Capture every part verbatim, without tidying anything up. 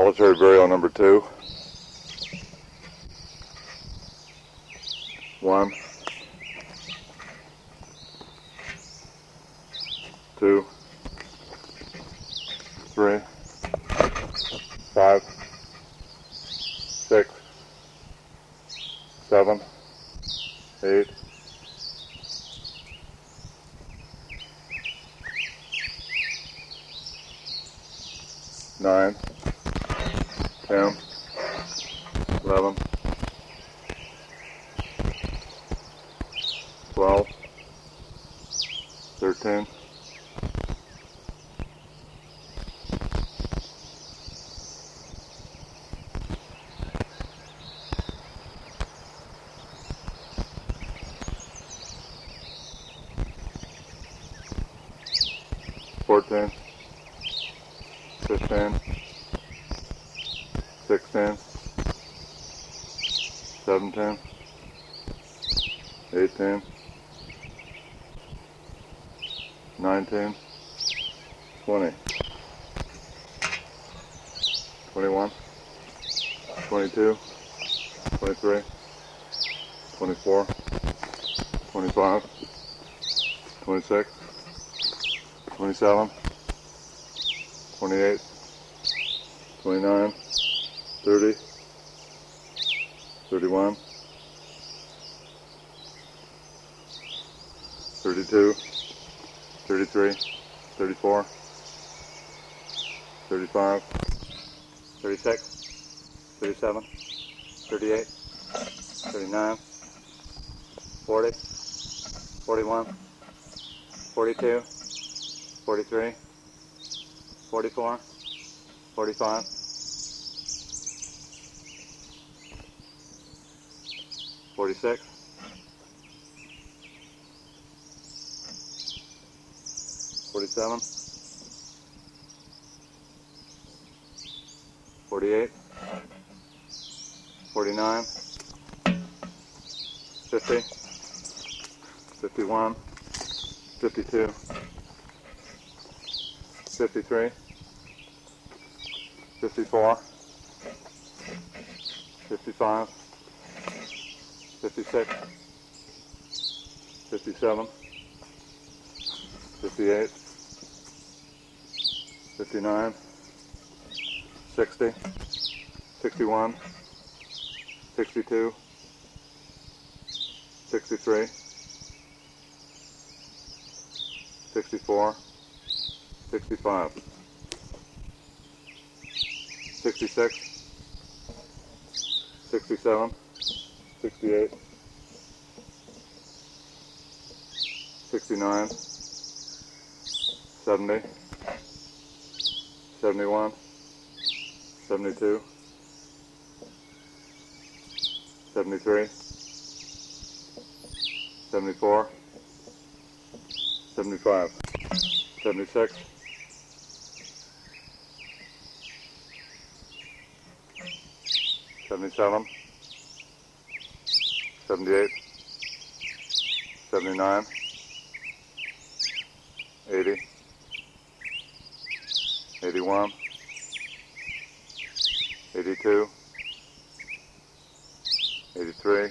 Military burial number two. One. Two. Three. Five. Six. Seven. Eight. Nine. Ten. Eleven. Twelve. Thirteen. Fourteen. Fifteen. Sixteen. Seventeen. Eighteen. Nineteen. Twenty. Twenty-one. Twenty-two. Twenty-three. Twenty-four. Twenty-five. Twenty-six. Twenty-seven. Twenty-eight. Twenty-nine. Thirty. Thirty-one. Thirty-two. Thirty-three. Thirty-four. Thirty-five. Thirty-six. Thirty-seven. Thirty-eight. Thirty-nine. Forty. Forty-one. Forty-two. Forty-three. Forty-four. Forty-five. Forty-six. Forty-seven. Forty-eight. Forty-nine. Fifty. Fifty-one. Fifty-two. Fifty-three. Fifty-four. Fifty-five. Fifty-six. Fifty-seven. Fifty-eight. Fifty-nine. Sixty. Sixty-one. Sixty-two. Sixty-three. Sixty-four. Sixty-five. Sixty-six. Sixty-seven. Sixty-eight. Sixty-nine. Seventy. Seventy-one. Seventy-two. Seventy-three. Seventy-four. Seventy-five. Seventy-six. Seventy-seven. Seventy-eight. Seventy-nine. Eighty. Eighty-one. Eighty-two. Eighty-three.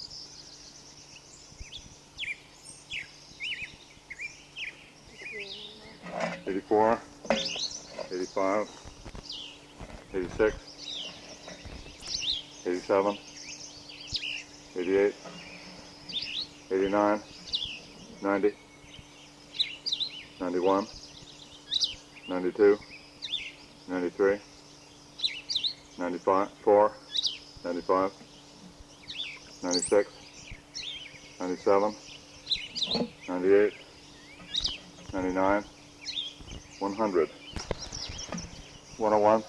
Eighty-four. Eighty-five. Eighty-six. Eighty-seven. Eighty-eight. Eighty-nine. Ninety. Ninety-one. Ninety-two. Ninety-three. Ninety-five. Four. Ninety-five. Ninety-six. Ninety-seven. Ninety-eight. Ninety-nine. One hundred. One oh one.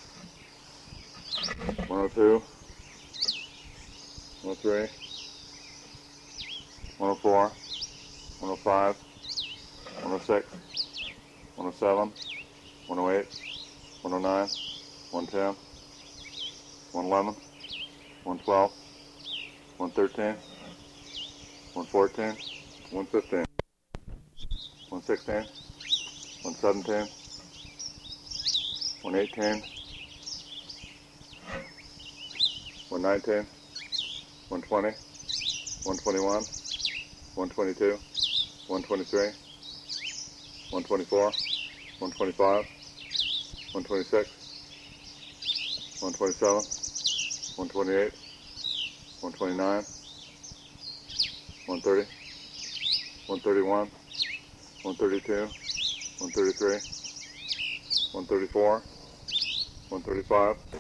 One oh two. One oh three. One oh four. One oh five. One oh six. One oh seven. One oh eight. One oh nine. One ten. One eleven. One twelve. One thirteen. One fourteen. One fifteen. One sixteen. One seventeen. One eighteen. one nineteen, one twenty, one twenty-one, one twenty-two, one twenty-three, one twenty-four, one twenty-five, one twenty-six, one twenty-seven, one twenty-eight, one twenty-nine, one thirty, one thirty-one, one thirty-two, one thirty-three, one thirty-four, one thirty-five,